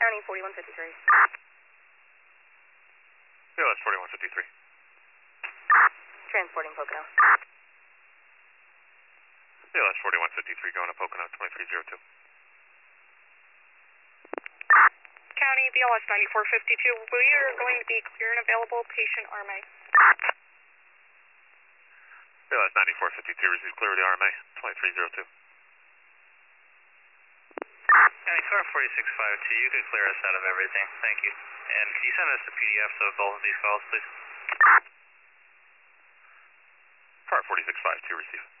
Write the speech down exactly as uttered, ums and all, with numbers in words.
County forty-one fifty-three. B L S forty-one fifty-three. Transporting Pocono. B L S forty-one fifty-three going to Pocono twenty-three oh two. County B L S ninety-four fifty-two, we are going to be clear and available, patient R M A. B L S ninety-four fifty-two, receive clear with the R M A, twenty-three oh two. County car forty-six fifty-two, you can clear us out of everything, thank you. And can you send us the P D Fs of both of these calls, please? Car forty-six fifty-two, receive.